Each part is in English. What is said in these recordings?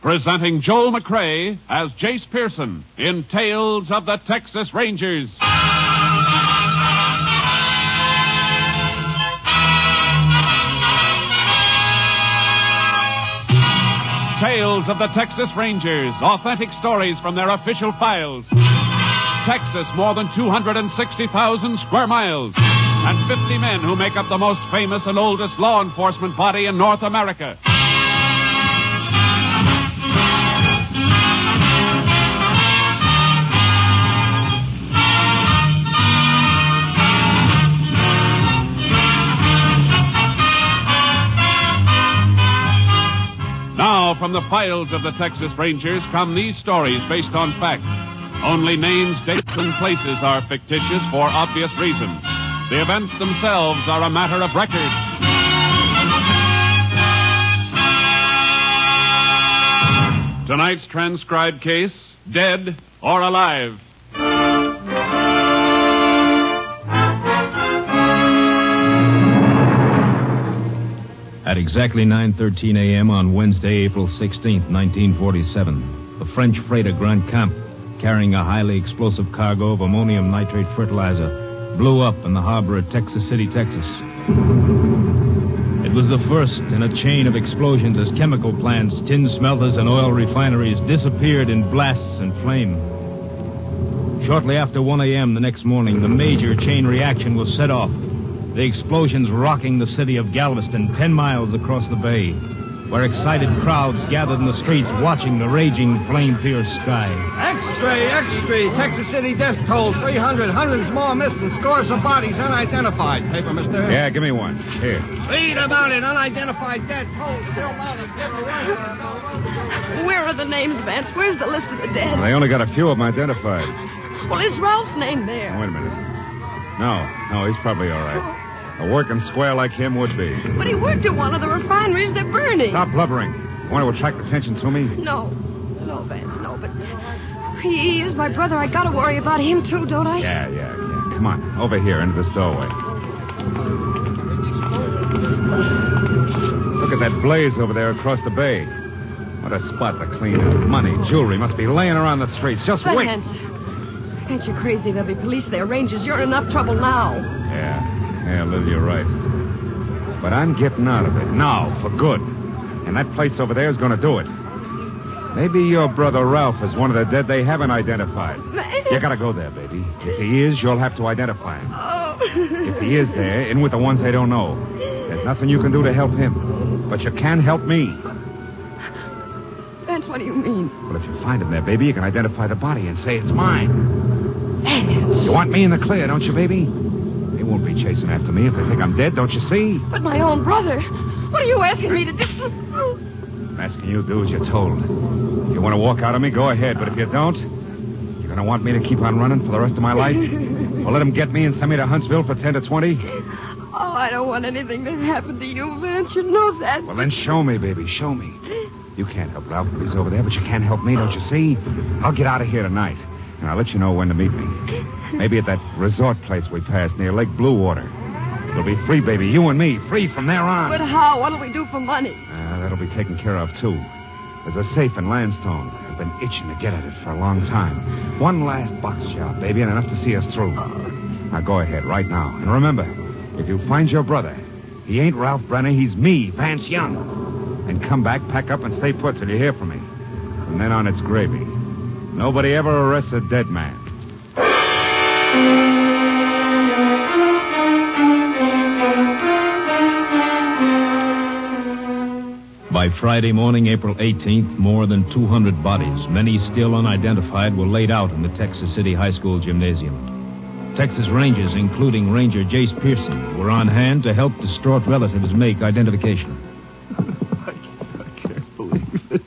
presenting Joel McCrea as Jace Pearson in Tales of the Texas Rangers. Tales of the Texas Rangers, authentic stories from their official files. Texas, more than 260,000 square miles, and 50 men who make up the most famous and oldest law enforcement body in North America. Now, from the files of the Texas Rangers come these stories based on fact. Only names, dates, and places are fictitious for obvious reasons. The events themselves are a matter of record. Tonight's transcribed case, Dead or Alive. At exactly 9:13 a.m. on Wednesday, April 16th, 1947, the French freighter Grand Camp, carrying a highly explosive cargo of ammonium nitrate fertilizer, blew up in the harbor at Texas City, Texas. It was the first in a chain of explosions as chemical plants, tin smelters, and oil refineries disappeared in blasts and flame. Shortly after 1 a.m. the next morning, the major chain reaction was set off. The explosions rocking the city of Galveston 10 miles across the bay, where excited crowds gathered in the streets watching the raging, flame-fierce sky. Extra! Texas City death toll, 300. Hundreds more missing. Scores of bodies unidentified. Paper, mister? Yeah, give me one. Here. Read about it. Unidentified dead toll. Still mounted. Where are the names, Vance? Where's the list of the dead? Well, they only got a few of them identified. Well, is Ralph's name there? Oh, wait a minute. No, he's probably all right. A working square like him would be. But he worked at one of the refineries they're burning. Stop blubbering. You want to attract attention to me? No, Vance, no, but he is my brother. I gotta worry about him, too, don't I? Yeah. Come on, over here, into this doorway. Look at that blaze over there across the bay. What a spot to clean up. Money, jewelry must be laying around the streets. Just wait. Vance, you're crazy. There'll be police there, rangers. You're in enough trouble now. Yeah, Liv, you're right. But I'm getting out of it now, for good. And that place over there is going to do it. Maybe your brother Ralph is one of the dead they haven't identified. You gotta go there, baby. If he is, you'll have to identify him. Oh. If he is there, in with the ones they don't know. There's nothing you can do to help him. But you can help me. Vance, what do you mean? Well, if you find him there, baby, you can identify the body and say it's mine. Vance. You want me in the clear, don't you, baby? They won't be chasing after me if they think I'm dead, don't you see? But my own brother. What are you asking me to do? I'm asking you to do as you're told. If you want to walk out on me, go ahead. But if you don't, you're going to want me to keep on running for the rest of my life? Or let them get me and send me to Huntsville for 10 to 20? Oh, I don't want anything to happen to you, Vance. You know that. Well, then show me, baby. Show me. You can't help Ralph if he's over there, but you can help me, don't you see? I'll get out of here tonight. And I'll let you know when to meet me. Maybe at that resort place we passed near Lake Blue Water. We'll be free, baby. You and me. Free from there on. But how? What'll we do for money? That'll be taken care of, too. There's a safe in Landstone. I've been itching to get at it for a long time. One last box job, baby, and enough to see us through. Now, go ahead right now. And remember, if you find your brother, he ain't Ralph Brenner. He's me, Vance Young. And come back, pack up, and stay put till you hear from me. From then on, it's gravy. Nobody ever arrests a dead man. By Friday morning, April 18th, more than 200 bodies, many still unidentified, were laid out in the Texas City High School gymnasium. Texas Rangers, including Ranger Jace Pearson, were on hand to help distraught relatives make identification. I can't believe it.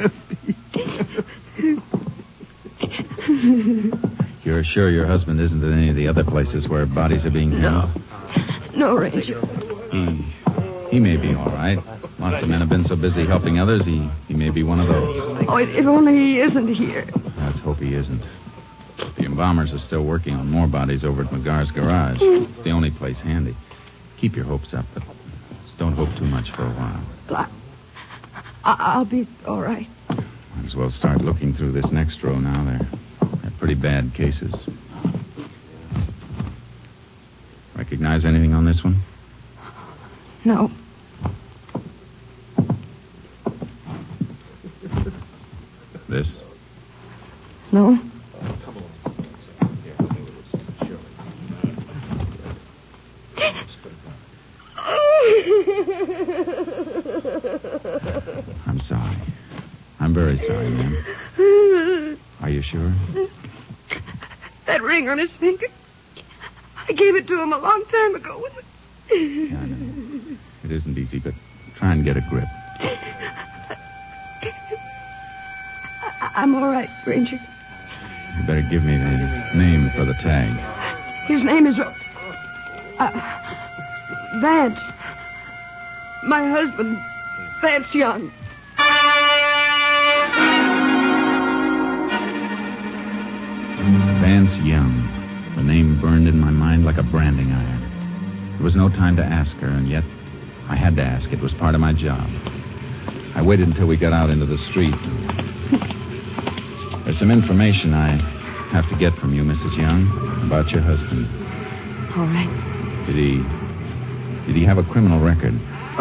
You're sure your husband isn't in any of the other places where bodies are being held? No, Ranger. He may be all right. Lots of men have been so busy helping others, he may be one of those. Oh, if only he isn't here. Let's hope he isn't. The embalmers are still working on more bodies over at McGar's garage. It's the only place handy. Keep your hopes up, but don't hope too much for a while. I'll be all right. Might as well start looking through this next row now. They're pretty bad cases. Recognize anything on this one? No. This? No. I'm sorry. I'm very sorry, ma'am. Are you sure? That ring on his finger. I gave it to him a long time ago. Yeah, I know. It isn't easy, but try and get a grip. I'm all right, Ranger. You better give me the name for the tag. His name is... Vance. My husband, Vance Young. Vance Young. The name burned in my mind like a branding iron. There was no time to ask her, and yet I had to ask. It was part of my job. I waited until we got out into the street. There's some information I have to get from you, Mrs. Young, about your husband. All right. Did he have a criminal record?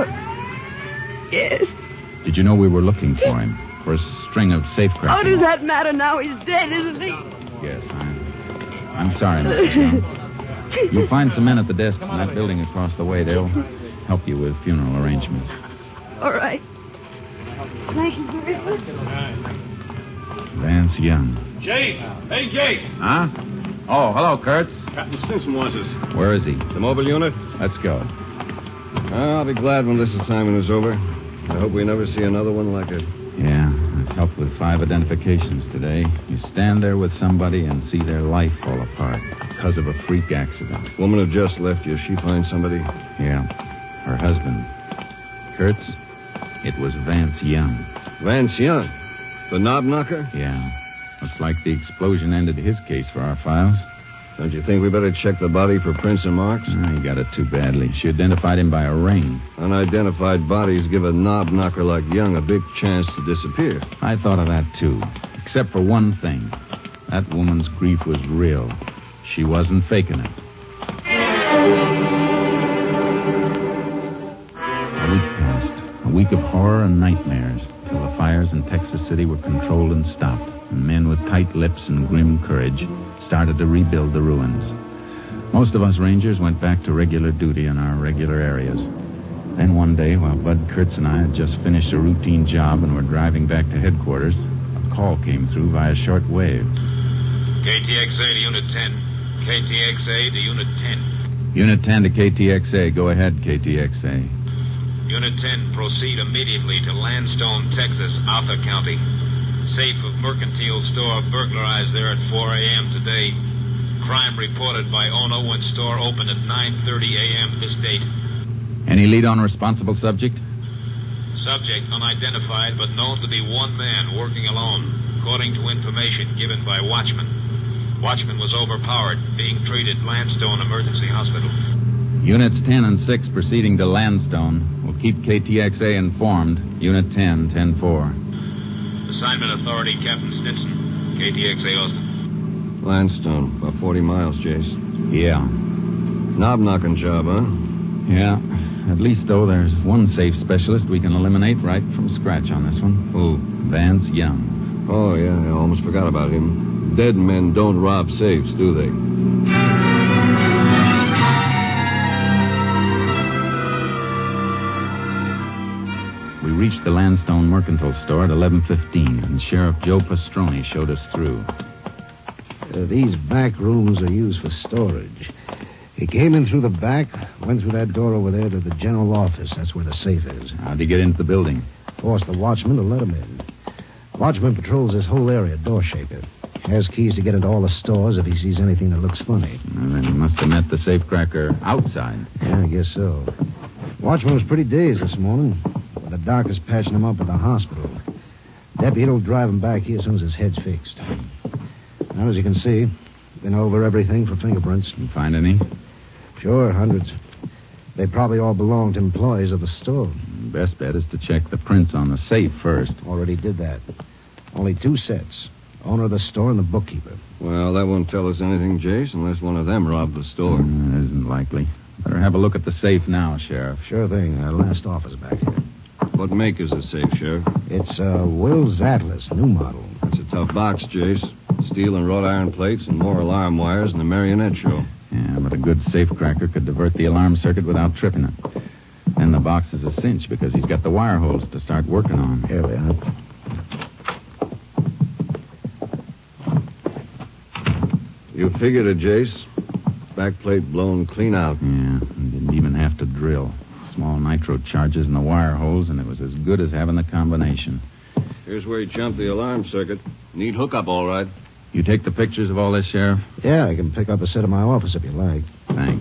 Yes. Did you know we were looking for him? For a string of safecrackers? How does that matter now? He's dead, isn't he? Yes, I'm sorry, Mrs. Young. You'll find some men at the desks in that building across the way. They'll help you with funeral arrangements. All right. Thank you very much. Vance Young. Jace! Hey, Jace! Huh? Oh, hello, Kurtz. Captain Simpson wants us. Where is he? The mobile unit? Let's go. I'll be glad when this assignment is over. I hope we never see another one like it. Yeah, I've helped with 5 identifications today. You stand there with somebody and see their life fall apart because of a freak accident. Woman who just left you, she find somebody? Yeah, her husband. Kurtz, it was Vance Young. Vance Young? The knob knocker? Yeah. Looks like the explosion ended his case for our files. Don't you think we better check the body for prints and marks? He got it too badly. She identified him by a ring. Unidentified bodies give a knob knocker like Young a big chance to disappear. I thought of that, too. Except for one thing. That woman's grief was real. She wasn't faking it. A week passed. A week of horror and nightmares till the fires in Texas City were controlled and stopped. And men with tight lips and grim courage started to rebuild the ruins. Most of us Rangers went back to regular duty in our regular areas. Then one day, while Bud Kurtz and I had just finished a routine job and were driving back to headquarters, a call came through via shortwave. KTXA to Unit 10. KTXA to Unit 10. Unit 10 to KTXA. Go ahead, KTXA. Unit 10, proceed immediately to Landstone, Texas, Arthur County. Safe of mercantile store burglarized there at 4 a.m. today. Crime reported by owner when store opened at 9:30 a.m. this date. Any lead on responsible subject? Subject unidentified, but known to be one man working alone, according to information given by watchman. Watchman was overpowered, being treated Landstone Emergency Hospital. Units 10 and 6 proceeding to Landstone. We'll keep KTXA informed. Unit 10, 10-4. Assignment authority, Captain Stinson. KTXA Austin. Landstone, about 40 miles, Jace. Yeah. Knob-knocking job, huh? Yeah. At least, though, there's one safe specialist we can eliminate right from scratch on this one. Who? Vance Young. Oh, yeah, I almost forgot about him. Dead men don't rob safes, do they? We reached the Landstone Mercantile Store at 11:15, and Sheriff Joe Pastroni showed us through. These back rooms are used for storage. He came in through the back, went through that door over there to the general office. That's where the safe is. How'd he get into the building? Forced the watchman to let him in. Watchman patrols this whole area, door shaker. Has keys to get into all the stores if he sees anything that looks funny. Well, then he must have met the safecracker outside. Yeah, I guess so. Watchman was pretty dazed this morning. The doctor's patching him up at the hospital. Deputy will drive him back here as soon as his head's fixed. Now, as you can see, been over everything for fingerprints. You find any? Sure, hundreds. They probably all belong to employees of the store. Best bet is to check the prints on the safe first. Already did that. Only 2 sets. Owner of the store and the bookkeeper. Well, that won't tell us anything, Jace, unless one of them robbed the store. It isn't likely. Better have a look at the safe now, Sheriff. Sure thing. Our last office back here. What make is the safe, Sheriff? It's Will's Atlas, new model. It's a tough box, Jace. Steel and wrought iron plates and more alarm wires than the marionette show. Yeah, but a good safecracker could divert the alarm circuit without tripping it. Then the box is a cinch because he's got the wire holes to start working on. Here we are. You figured it, Jace. Backplate blown clean out. Yeah, and didn't even have to drill. Small nitro charges in the wire holes, and it was as good as having the combination. Here's where he jumped the alarm circuit. Neat hookup, all right. You take the pictures of all this, Sheriff? Yeah, I can pick up a set of my office if you like. Thanks.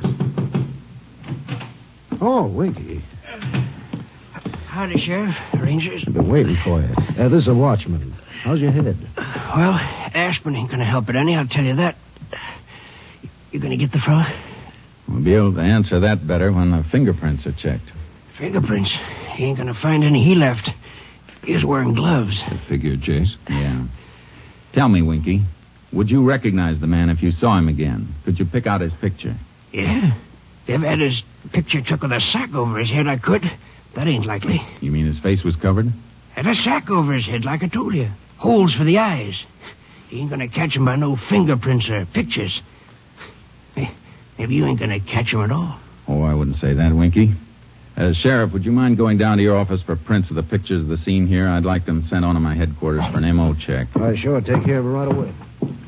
Oh, Winky. Howdy, Sheriff. Rangers. I've been waiting for you. This is a watchman. How's your head? Well, aspirin ain't going to help it any, I'll tell you that. You going to get the fella? We'll be able to answer that better when the fingerprints are checked. Fingerprints? He ain't going to find any he left. He was wearing gloves. I figured, Jace. Yeah. Tell me, Winky, would you recognize the man if you saw him again? Could you pick out his picture? Yeah. If I had his picture took with a sack over his head, I could. That ain't likely. You mean his face was covered? Had a sack over his head, like I told you. Holes for the eyes. He ain't going to catch him by no fingerprints or pictures. Maybe you ain't going to catch him at all. Oh, I wouldn't say that, Winky. Sheriff, would you mind going down to your office for prints of the pictures of the scene here? I'd like them sent on to my headquarters for an MO check. Sure. Take care of it right away.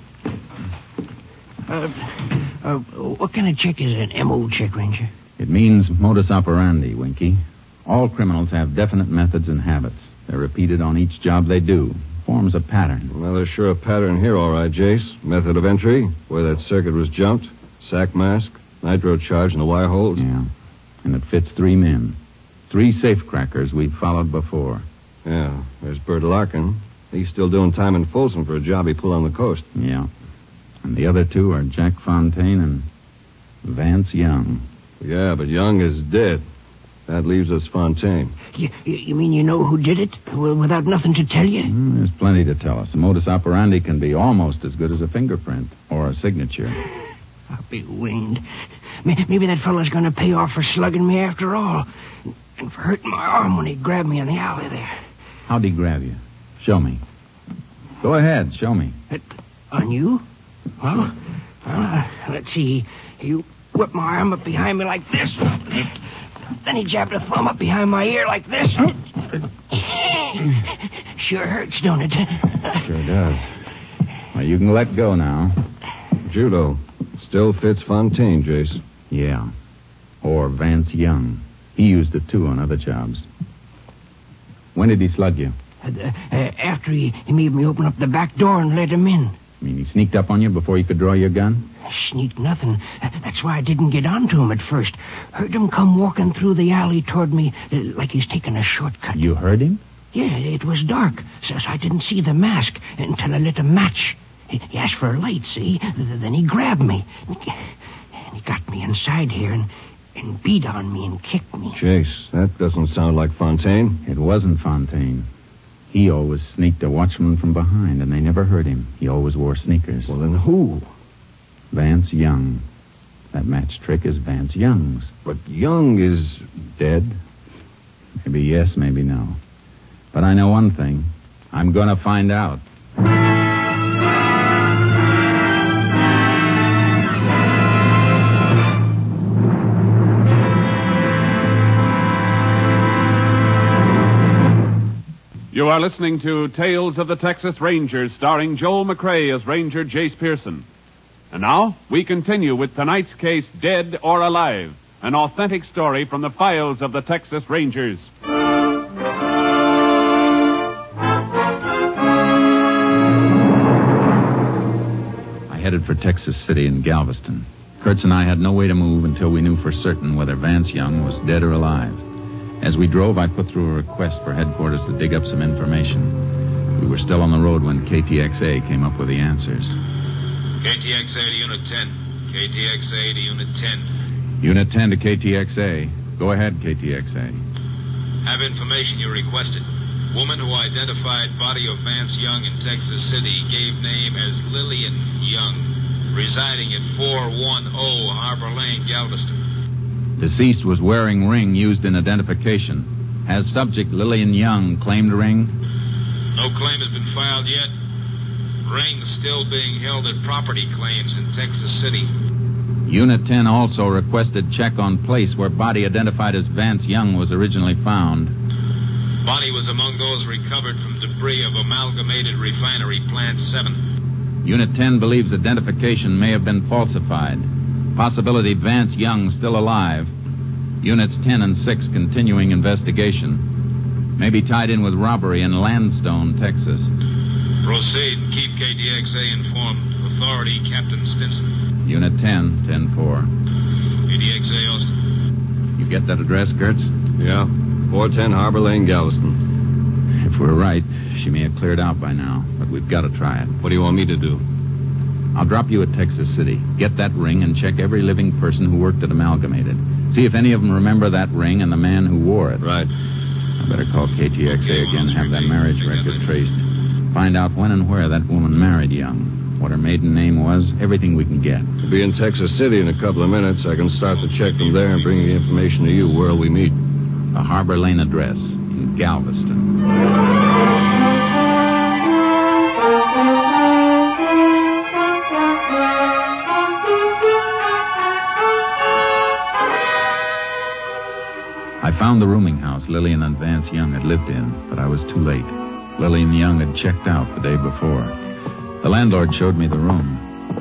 What kind of check is an MO check, Ranger? It means modus operandi, Winky. All criminals have definite methods and habits. They're repeated on each job they do. Forms a pattern. Well, there's sure a pattern here, all right, Jace. Method of entry, where that circuit was jumped, sack mask, nitro charge in the wire holes. Yeah. And it fits 3 men. 3 safecrackers we've followed before. Yeah, there's Bert Larkin. He's still doing time in Folsom for a job he pulled on the coast. Yeah. And the other 2 are Jack Fontaine and Vance Young. Yeah, but Young is dead. That leaves us Fontaine. You mean you know who did it without nothing to tell you? There's plenty to tell us. The modus operandi can be almost as good as a fingerprint or a signature. I'll be winged. Maybe that fellow's going to pay off for slugging me after all. And for hurting my arm when he grabbed me in the alley there. How'd he grab you? Show me. Go ahead, show me. On you? Well, let's see. He whipped my arm up behind me like this. Then he jabbed a thumb up behind my ear like this. Sure hurts, don't it? Sure does. Well, you can let go now. Judo. Still fits Fontaine, Jace. Yeah. Or Vance Young. He used it, too, on other jobs. When did he slug you? After he made me open up the back door and let him in. You mean he sneaked up on you before you could draw your gun? Sneaked nothing. That's why I didn't get onto him at first. Heard him come walking through the alley toward me like he's taking a shortcut. You heard him? Yeah, it was dark, so I didn't see the mask until I lit a match. He asked for a light, see? Then he grabbed me. And he got me inside here and beat on me and kicked me. Jace, that doesn't sound like Fontaine. It wasn't Fontaine. He always sneaked a watchman from behind, and they never heard him. He always wore sneakers. Well, then who? Vance Young. That match trick is Vance Young's. But Young is dead. Maybe yes, maybe no. But I know one thing. I'm going to find out. You are listening to Tales of the Texas Rangers, starring Joel McCrea as Ranger Jace Pearson. And now, we continue with tonight's case, Dead or Alive, an authentic story from the files of the Texas Rangers. I headed for Texas City and Galveston. Kurtz and I had no way to move until we knew for certain whether Vance Young was dead or alive. As we drove, I put through a request for headquarters to dig up some information. We were still on the road when KTXA came up with the answers. KTXA to Unit 10. KTXA to Unit 10. Unit 10 to KTXA. Go ahead, KTXA. Have information you requested. Woman who identified body of Vance Young in Texas City gave name as Lillian Young, residing at 410 Harbor Lane, Galveston. Deceased was wearing ring used in identification. Has subject Lillian Young claimed ring? No claim has been filed yet. Ring still being held at property claims in Texas City. Unit 10 also requested check on place where body identified as Vance Young was originally found. Body was among those recovered from debris of Amalgamated Refinery Plant 7. Unit 10 believes identification may have been falsified. Possibility Vance Young still alive. Units 10 and 6 continuing investigation. May be tied in with robbery in Landstone, Texas. Proceed and keep KTXA informed. Authority, Captain Stinson. Unit 10, 10-4. KTXA, Austin. You get that address, Kurtz? Yeah. 410 Harbor Lane, Galveston. If we're right, she may have cleared out by now, but we've got to try it. What do you want me to do? I'll drop you at Texas City. Get that ring and check every living person who worked at Amalgamated. See if any of them remember that ring and the man who wore it. Right. I better call KTXA again, have that marriage record traced. Find out when and where that woman married Young. What her maiden name was, everything we can get. We'll be in Texas City in a couple of minutes. I can start the check from there and bring the information to you. Where'll we meet? The Harbor Lane address in Galveston. I found the rooming house Lillian and Vance Young had lived in, but I was too late. Lillian Young had checked out the day before. The landlord showed me the room.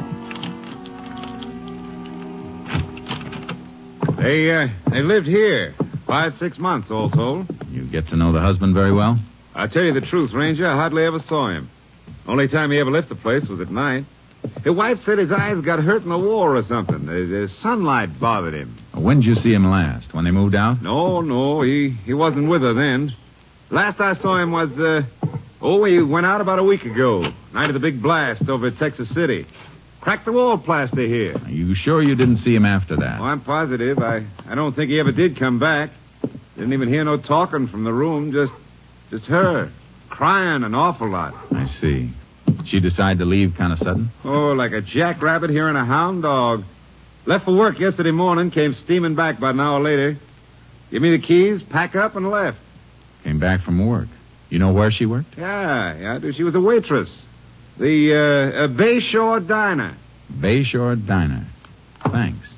They lived here 5-6 months, all told. You get to know the husband very well? I'll tell you the truth, Ranger. I hardly ever saw him. Only time he ever left the place was at night. His wife said his eyes got hurt in the war or something. The sunlight bothered him. When did you see him last? When they moved out? No, he wasn't with her then. Last I saw him was, he went out about a week ago. Night of the big blast over at Texas City. Cracked the wall plaster here. Are you sure you didn't see him after that? Oh, I'm positive. I don't think he ever did come back. Didn't even hear no talking from the room. Just her. Crying an awful lot. I see. She decided to leave kind of sudden? Oh, like a jackrabbit hearing a hound dog. Left for work yesterday morning, came steaming back about an hour later. Give me the keys, pack up, and left. Came back from work. You know where she worked? Yeah, I do. She was a waitress. The Bayshore Diner. Bayshore Diner. Thanks.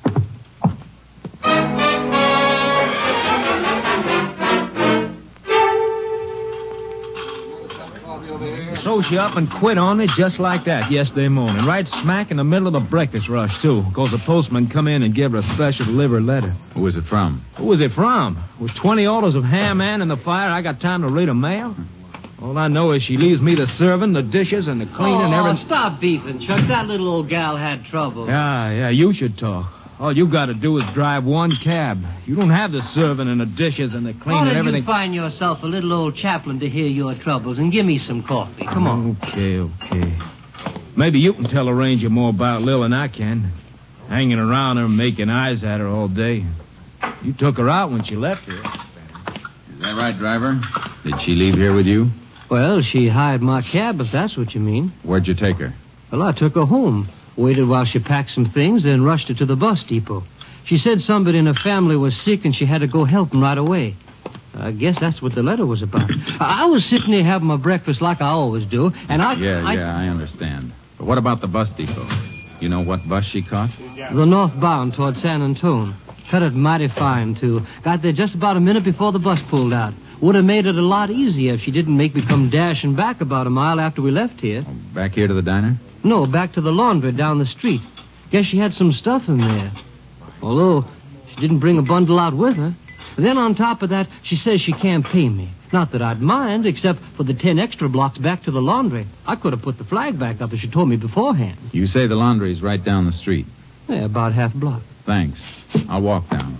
So she up and quit on me just like that yesterday morning. Right smack in the middle of the breakfast rush, too. Because the postman come in and gave her a special delivered letter. Who was it from? Who was it from? With 20 orders of ham and in the fire, I got time to read a mail? All I know is she leaves me the serving, the dishes, and the cleaning and everything. Stop beefing, Chuck. That little old gal had trouble. Yeah, you should talk. All you got to do is drive one cab. You don't have the serving and the dishes and the cleaning and everything. You find yourself a little old chaplain to hear your troubles and give me some coffee. Come on. Okay. Maybe you can tell a ranger more about Lil than I can. Hanging around her, making eyes at her all day. You took her out when she left here. Is that right, driver? Did she leave here with you? Well, she hired my cab, if that's what you mean. Where'd you take her? Well, I took her home. Waited while she packed some things, then rushed her to the bus depot. She said somebody in her family was sick and she had to go help them right away. I guess that's what the letter was about. I was sitting there having my breakfast like I always do, and I understand. But what about the bus depot? You know what bus she caught? The northbound toward San Antone. Cut it mighty fine, too. Got there just about a minute before the bus pulled out. Would have made it a lot easier if she didn't make me come dashing back about a mile after we left here. Oh, back here to the diner? No, back to the laundry down the street. Guess she had some stuff in there. Although she didn't bring a bundle out with her. Then on top of that, she says she can't pay me. Not that I'd mind, except for the 10 extra blocks back to the laundry. I could have put the flag back up if she told me beforehand. You say the laundry's right down the street? Yeah, about half a block. Thanks. I'll walk down.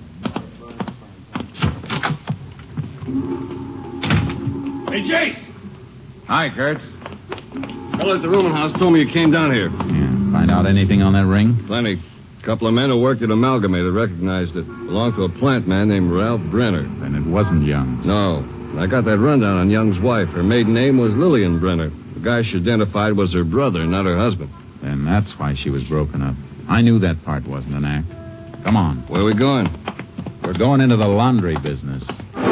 Hey, Jace! Hi, Kurtz. Fellow at the rooming house told me you came down here. Yeah. Find out anything on that ring? Plenty. A couple of men who worked at Amalgamated recognized it. Belonged to a plant man named Ralph Brenner. Then it wasn't Young's. No. I got that rundown on Young's wife. Her maiden name was Lillian Brenner. The guy she identified was her brother, not her husband. And that's why she was broken up. I knew that part wasn't an act. Come on. Where are we going? We're going into the laundry business.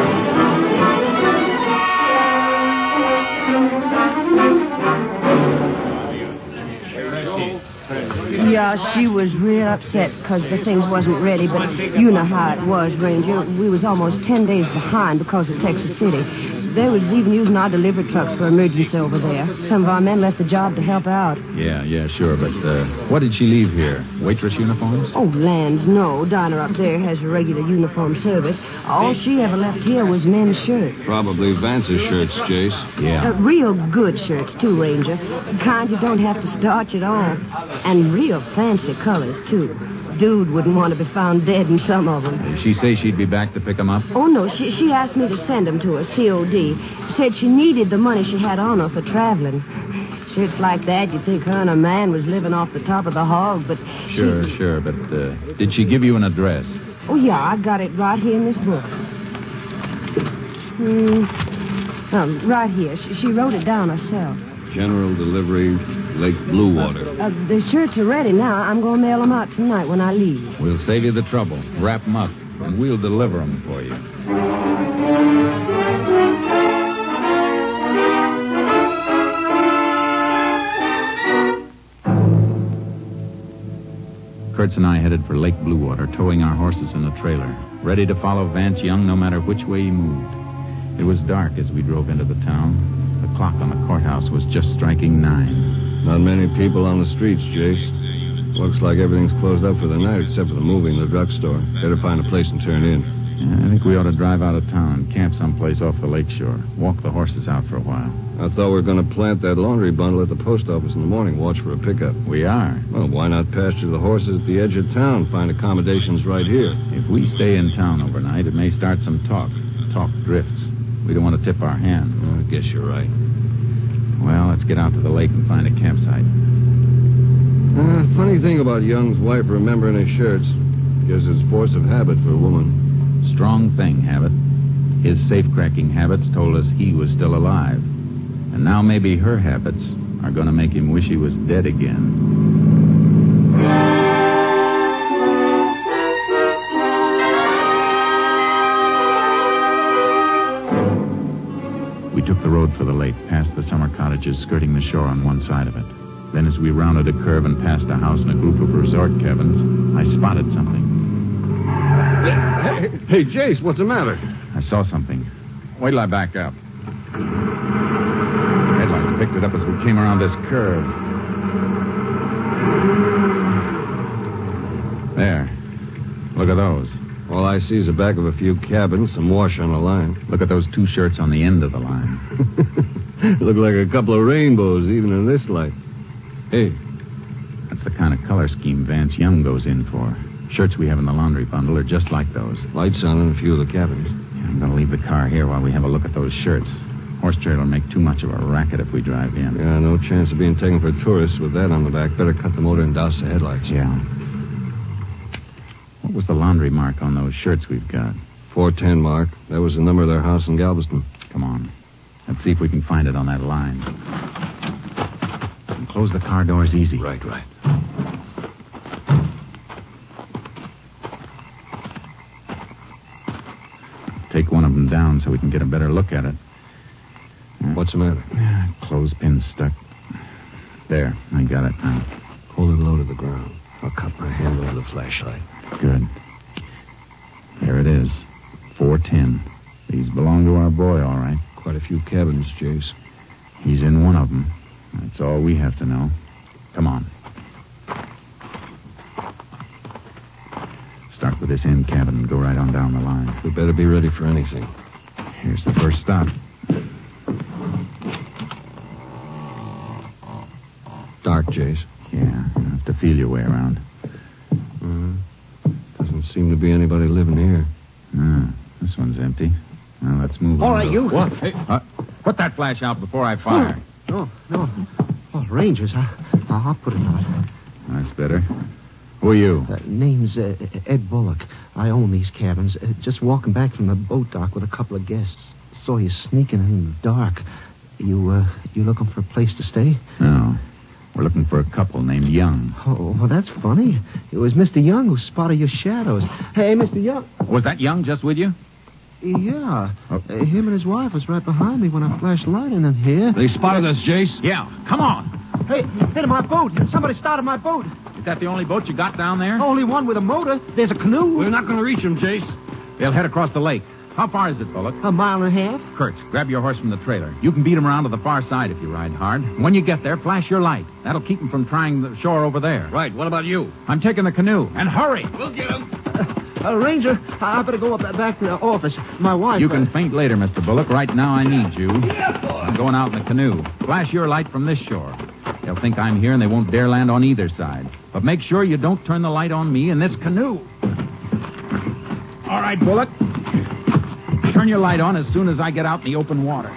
Yeah, she was real upset because the things wasn't ready, but you know how it was, Ranger. We was almost 10 days behind because of Texas City. They was even using our delivery trucks for emergency over there. Some of our men left the job to help out. Yeah, sure, but what did she leave here? Waitress uniforms? Oh, lands, no. Dinah up there has a regular uniform service. All she ever left here was men's shirts. Probably Vance's shirts, Jace. Yeah. Real good shirts, too, Ranger. The kind you don't have to starch at all. And real fancy colors, too. Dude wouldn't want to be found dead in some of them. Did she say she'd be back to pick them up? Oh, no. She asked me to send them to her, COD. Said she needed the money she had on her for traveling. Shirts like that, you'd think her and her man was living off the top of the hog, but... Sure, but did she give you an address? Oh, yeah, I got it right here in this book. Right here. She wrote it down herself. General delivery, Lake Bluewater. The shirts are ready now. I'm going to mail them out tonight when I leave. We'll save you the trouble. Wrap them up, and we'll deliver them for you. Kurtz and I headed for Lake Bluewater, towing our horses in a trailer, ready to follow Vance Young no matter which way he moved. It was dark as we drove into the town. The clock on the courthouse was just striking 9. Not many people on the streets, Jace. Looks like everything's closed up for the night except for the movie and the drugstore. Better find a place and turn in. Yeah, I think we ought to drive out of town, camp someplace off the lakeshore, walk the horses out for a while. I thought we were going to plant that laundry bundle at the post office in the morning, watch for a pickup. We are. Well, why not pasture the horses at the edge of town, find accommodations right here? If we stay in town overnight, it may start some talk. Talk drifts. We don't want to tip our hands. I guess you're right. Well, let's get out to the lake and find a campsite. Funny thing about Young's wife remembering his shirts. Guess it's force of habit for a woman. Strong thing, Habit. His safe-cracking habits told us he was still alive. And now maybe her habits are going to make him wish he was dead again. We took the road for the lake, past the summer cottages skirting the shore on one side of it. Then as we rounded a curve and passed a house and a group of resort cabins, I spotted something. Hey, Jace, what's the matter? I saw something. Wait till I back up. Headlights picked it up as we came around this curve. There. Look at those. All I see is the back of a few cabins, some wash on the line. Look at those 2 shirts on the end of the line. Look like a couple of rainbows, even in this light. Hey. That's the kind of color scheme Vance Young goes in for. Shirts we have in the laundry bundle are just like those. Lights on in a few of the cabins. Yeah, I'm going to leave the car here while we have a look at those shirts. Horse trailer will make too much of a racket if we drive in. Yeah, no chance of being taken for tourists with that on the back. Better cut the motor and douse the headlights. Yeah. What was the laundry mark on those shirts we've got? 410 mark. That was the number of their house in Galveston. Come on. Let's see if we can find it on that line. And close the car doors easy. Right. Take one of them down so we can get a better look at it. What's the matter? Clothespin's stuck. There, I got it now. Hold it low to the ground. I'll cut my handle with a flashlight. Good. There it is. 410. These belong to our boy, all right. Quite a few cabins, Jace. He's in one of them. That's all we have to know. Come on. Start with this end cabin and go right on down the line. We better be ready for anything. Here's the first stop. Dark, Jace. Yeah, you have to feel your way around. Doesn't seem to be anybody living here. This one's empty. Well, let's move on. All right, you. What? Hey, put that flash out before I fire. No. Oh, Rangers, I'll put it out. That's better. Who are you? Name's Ed Bullock. I own these cabins. Just walking back from the boat dock with a couple of guests. saw you sneaking in the dark. You looking for a place to stay? No. We're looking for a couple named Young. Oh, well, that's funny. It was Mr. Young who spotted your shadows. Hey, Mr. Young. Was that Young just with you? Yeah. Him and his wife was right behind me when I flashed light in here. They spotted us, Jace. Yeah. Come on. Hey, my boat. Somebody started my boat. Is that the only boat you got down there? Only one with a motor. There's a canoe. We're not going to reach them, Jace. They'll head across the lake. How far is it, Bullock? A mile and a half. Kurtz, grab your horse from the trailer. You can beat them around to the far side if you ride hard. When you get there, flash your light. That'll keep them from trying the shore over there. Right. What about you? I'm taking the canoe. And hurry. We'll get them. Ranger, I better go back to the office. My wife... You can faint later, Mr. Bullock. Right now, I need you. I'm going out in the canoe. Flash your light from this shore. They'll think I'm here and they won't dare land on either side. But make sure you don't turn the light on me in this canoe. All right, Bullock. Turn your light on as soon as I get out in the open water.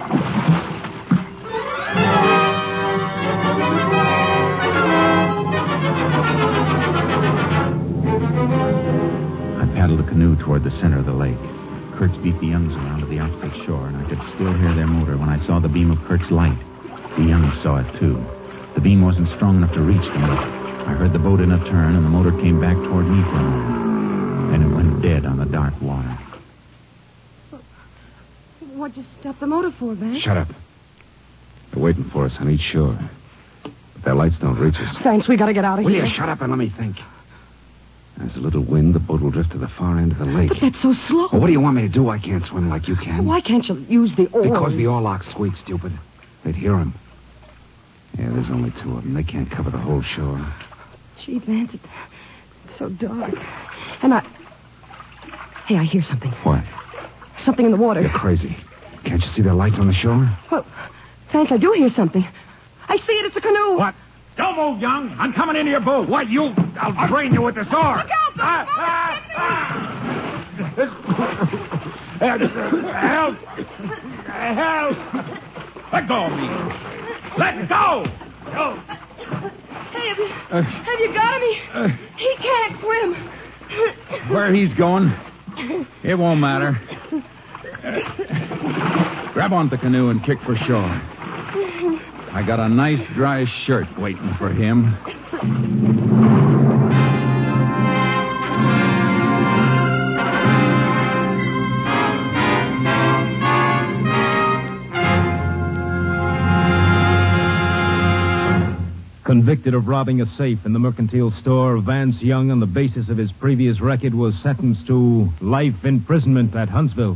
I paddled the canoe toward the center of the lake. Kurtz beat the Youngs around to the opposite shore, and I could still hear their motor when I saw the beam of Kurt's light. The Youngs saw it, too. The beam wasn't strong enough to reach them, but I heard the boat in a turn, and the motor came back toward me for a moment. Then it went dead on the dark water. What'd you stop the motor for, Vance? Shut up. They're waiting for us on each shore. But their lights don't reach us. Thanks, we gotta get out of Will here. you shut up and let me think? There's a little wind. The boat will drift to the far end of the lake. But that's so slow. Well, what do you want me to do? I can't swim like you can. Why can't you use the oars? Because the oarlock squeaks, stupid. They'd hear him. Yeah, there's only two of them. They can't cover the whole shore. Gee, Vance, it's so dark. And Hey, I hear something. What? Something in the water. You're crazy. Can't you see their lights on the shore? Well, Vance, I do hear something. I see it. It's a canoe. What? Don't move, Young. I'm coming into your boat. What, you? I'll drain you with this oar. Look out, Help! Help! Let go of me. Let go! Hey, have you got him? He can't swim. Where he's going, it won't matter. Grab onto the canoe and kick for shore. I got a nice dry shirt waiting for him. Convicted of robbing a safe in the mercantile store, Vance Young, on the basis of his previous record, was sentenced to life imprisonment at Huntsville.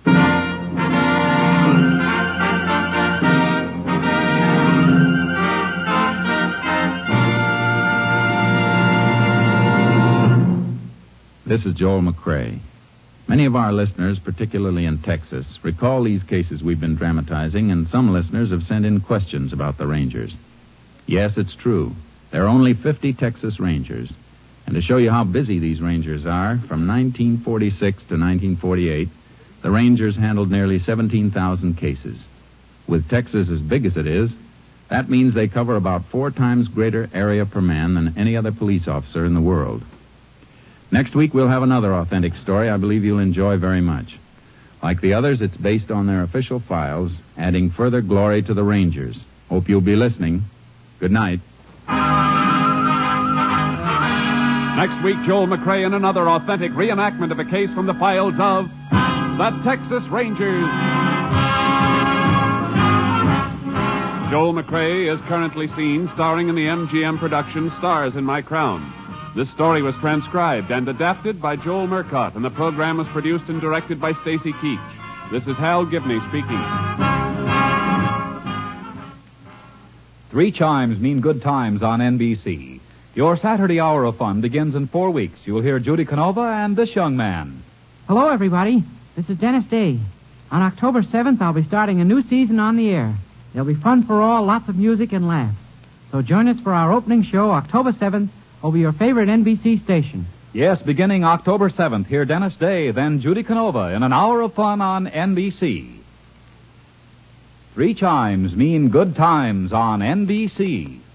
This is Joel McCrae. Many of our listeners, particularly in Texas, recall these cases we've been dramatizing, and some listeners have sent in questions about the Rangers. Yes, it's true. There are only 50 Texas Rangers. And to show you how busy these Rangers are, from 1946 to 1948, the Rangers handled nearly 17,000 cases. With Texas as big as it is, that means they cover about 4 times greater area per man than any other police officer in the world. Next week, we'll have another authentic story I believe you'll enjoy very much. Like the others, it's based on their official files, adding further glory to the Rangers. Hope you'll be listening. Good night. Next week, Joel McCrae in another authentic reenactment of a case from the files of the Texas Rangers. Joel McCrae is currently seen starring in the MGM production Stars in My Crown. This story was transcribed and adapted by Joel Murcott, and the program was produced and directed by Stacy Keach. This is Hal Gibney speaking. 3 chimes mean good times on NBC. Your Saturday hour of fun begins in 4 weeks. You'll hear Judy Canova and This Young Man. Hello, everybody. This is Dennis Day. On October 7th, I'll be starting a new season on the air. There'll be fun for all, lots of music and laughs. So join us for our opening show, October 7th, over your favorite NBC station. Yes, beginning October 7th, hear Dennis Day, then Judy Canova in an hour of fun on NBC. 3 chimes mean good times on NBC.